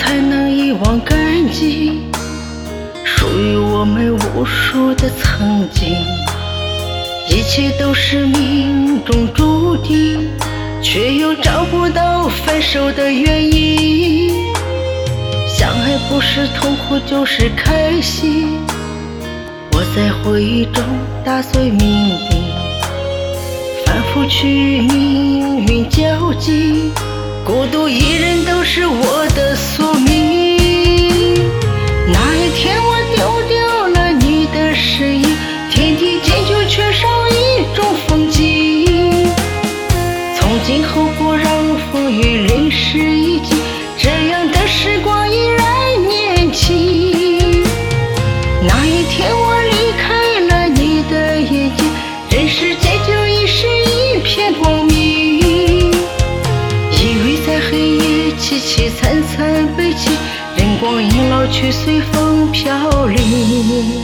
才能一忘感激属于我们无数的曾经。一切都是命中注定，却又找不到分手的原因。相爱不是痛苦就是开心，我在回忆中打碎命运，反复去与命运较劲，孤独一人都是我的宿命。那一天我丢掉了你的身影，天地间就缺少一种风景。从今后不让风雨淋湿遗迹，这样的时光依然年轻。那一天我离开了你的眼睛，人世间就已是一片光明。以为在黑夜凄凄惨惨悲泣，人光阴老去随风飘零。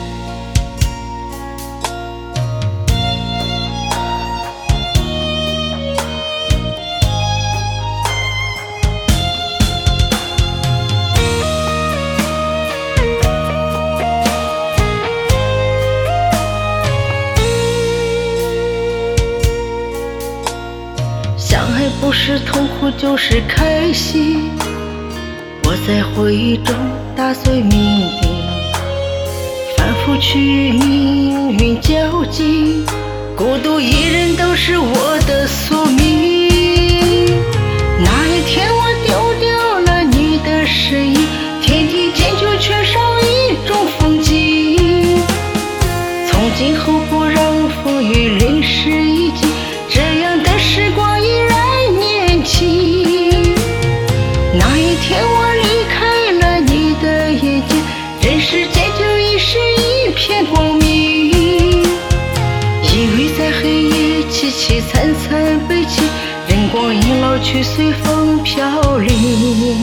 相爱不是痛苦就是开心，我在回忆中打碎命运，反复去与命运较劲，孤独一人都是我的宿命。那一天我丢掉了你的身影，天地间就缺少一种风景。从今后不让风雨淋湿遗迹，这样的时光依然年轻。那一天我离开了你的眼睛，人世间就已是一片光明。以为在黑夜凄凄惨惨悲泣，人光阴老去随风飘零。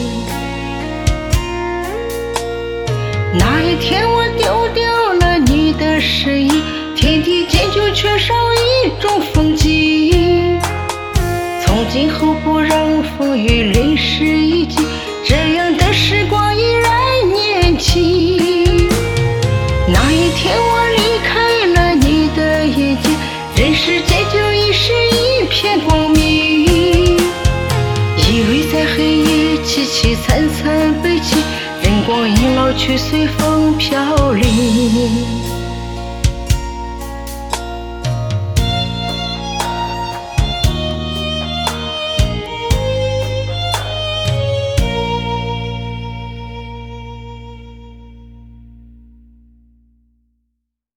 那一天我丢掉了你的身影，天地间就缺少一种风景。从今后不让风雨淋湿遗迹，这样的时光依然年轻。那一天我离开了你的眼睛，人世间就已是一片光明。以为在黑夜凄凄惨惨悲泣，人光阴老去随风飘零。